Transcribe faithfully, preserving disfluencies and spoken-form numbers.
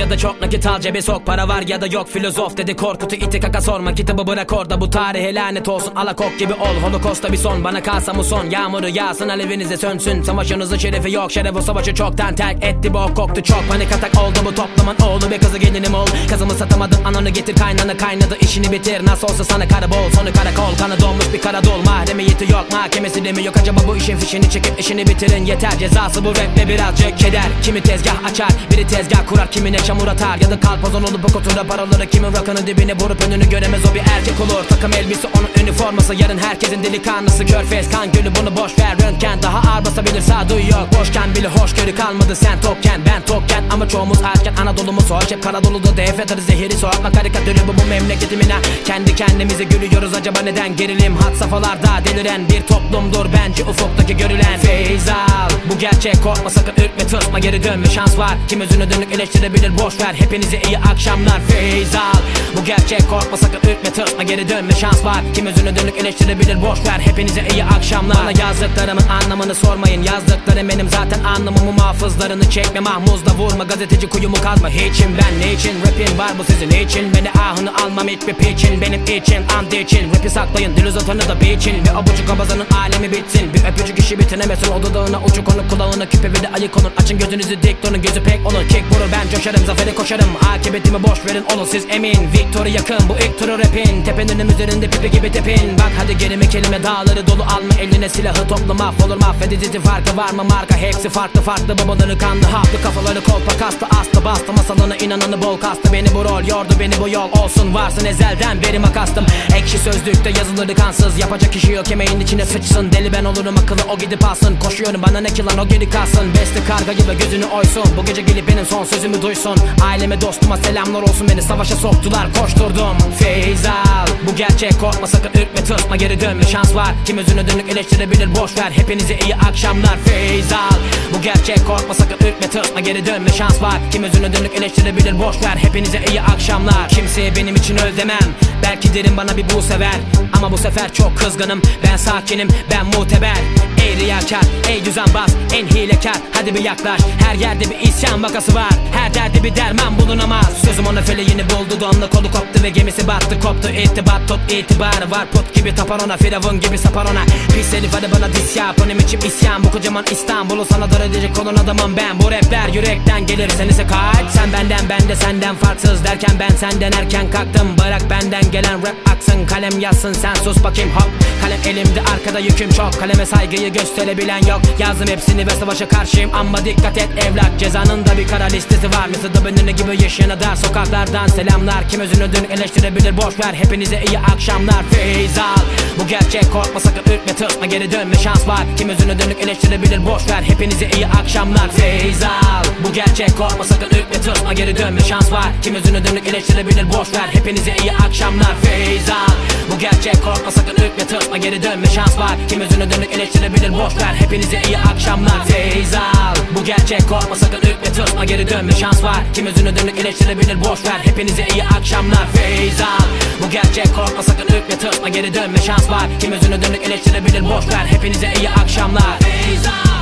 ya da çok nakit al cebe sok. Para var ya da yok filozof dedi Korkut'u iti kaka sorma. Kitabı bırak orada bu tarihe lanet olsun. Alakok gibi ol holokosta bir son. Bana kalsa muson yağmuru yağsın alevinize sönsün. Savaşınızın şerefi yok şeref o savaşı çoktan terk etti. Bok koktu çok panik atak oldu bu toplamın oğlu ve kızı gelinim ol. Kızımı satamadım ananı getir kaynanı kaynadı işini bitir. Nasıl olsa sana karabol sonu karakol. Kanı donmuş bir karadol mahremiyeti yok mahkemesi de mi yok. Acaba bu işin fişini çekip işini bitirin yeter. Cezası bu raple birazcık keder. Kimi tezgah açar biri tezgah kurar. Kimine çamur atar ya da kalpazon olup okutura paraları. Kimin rakının dibine vurup önünü göremez o bir erkek olur. Takım elbise onun üniforması yarın herkesin delikanlısı. Körfez kan gölü bunu boş ver. Röntgen daha ağır basabilir sağduyu yok. Boşken bile hoşgörü kalmadı sen tokken ben tokken. Ama çoğumuz açken Anadolu'muz hoş. Hep Karadolu'da D F atarı zehiri soğutma karikatürü bu bu memleketimine. Kendi kendimize gülüyoruz acaba neden gerilim. Had safhalarda deliren bir toplumdur bence ufuktaki görülen. Feyz al bu gerçek korkma sakın ürkme tırsma geri dönme şans var. Kim özünü dönük eleştirebilir boş ver. Hepinize iyi akşamlar feyz al. Bu gerçek korkma sakın ürkme tırsma geri dönme şans var. Kim özünü dönük eleştirebilir boş ver. Hepinize iyi akşamlar. Bana yazdıklarımın anlamını sormayın. Yazdıklarım benim zaten anlamımı muhafızlarını çekme. Mahmuzla vurma gazeteci kuyumu kazma. Hiçim ben ne için rapin var bu sizin için. Beni ahını almam hiçbir piçin. Benim için and için rapi saklayın dil uzatanı da biçin. Ve abucuk abazanın alemi bitsin. Bir öpücük işi bitiremesin o dudağına uçuk onu kulağına küpe ve de ayık olun. Açın gözünüzü dik durun gözü pek olun. Kick vurur ben coşarım zafere koşarım. Akıbetimi boş verin olun siz emin. Victory yakın bu ilk turu rapin. Tepenin üzerinde pipi gibi tepin. Bak hadi gerime kelime dağları dolu alma eline silahı topla mahvolur mahvedici farkı var mı marka hepsi farklı farklı babaları kanlı haplı kafaları kolpa kastı astı bastı masalına inananı bol kastı beni bu rol yordu beni bu yol olsun varsın ezelden beri makastım ekşi sözlükte yazıları kansız yapacak işi yok emeğin içine sıçsın deli ben olurum akıllı o gidip alsın koşuyorum bana ne ki lan o geri kalsın beste karga gibi gözünü oysun bu gece gelip benim son sözümü duysun aileme dostuma selamlar olsun beni savaşa soktular koşturdum feyz al bu gerçek korkma sakın ürkme tırsma geri dönme şans var kim özünü dönük eleştirebilir boş ver hepinize iyi akşamlar feyz al bu gerçek korkma sakın ürkme tırsma geri dönme şans var kim özünü dönük eleştirebilir boş ver hepinize iyi akşamlar kimseye benim için öl demem belki derin bana bir bu sever ama bu sefer çok kızgınım ben sakinim ben muteber ey riyakar ey düzenbaz en hilekar hadi bir yaklaş her yerde bir isyan vakası var her derde bir derman bulunamaz sözüm ona feleğini buldu donla kolu koptu ve gemisi battı koptu itibat tut itibarı var put gibi tapar ona firavun gibi sapar ona pis herif hadi bana dis yap önüm içim isyan bu kocaman İstanbul'u sana dar edecek olan adamım ben bu rapler yürekten gelir sen ise kaç sen benden ben de senden farksız derken ben senden erken kalktım bırak benden gelen rap aksın kalem yazsın sen sus bakayım hop kalem elimde arkada yüküm çok kaleme saygıyı gösterebilen yok yazdım hepsini ve savaşa karşıyım ama dikkat et evlat cezanın da bir kara listesi var mesela da benimle gibi yaşayana dar sokaklardan selamlar kim özünü dönük eleştirebilir boş ver hepinize iyi akşamlar feyz al bu gerçek korkma sakın ürkme tırsma geri dönme şans var kim özünü dönük eleştirebilir boş ver hepinize iyi akşamlar feyz al bu gerçek korkma sakın ürkme tırsma geri dönme şans var kim özünü dönük eleştirebilir boş ver hepinize iyi akşamlar feyz al bu gerçek korkma sakın ürkme tırsma geri dönme şans var kim özünü dönük eleştirebilir boş ver hepinize iyi akşamlar feyz al bu gerçek korkma sakın ürkme tırsma geri dönme şans var kim özünü dönük eleştirebilir boş ver hepinize iyi akşamlar feyz al bu gerçek korkma sakın ürkme tırsma geri dönme şans var kim özünü dönük eleştirebilir boş ver hepinize iyi akşamlar feyz al